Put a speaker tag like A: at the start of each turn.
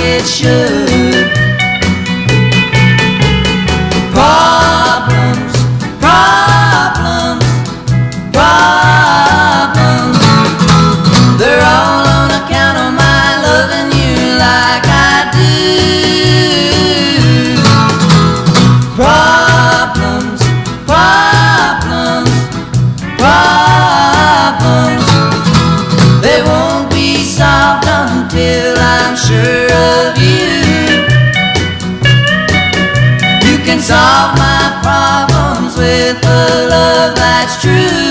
A: it should. Problems, problems, problems, they're all on account of my loving you like I do. Problems, problems, problems, they won't be solved until I'm sure of you. You can solve my problems with a love that's true.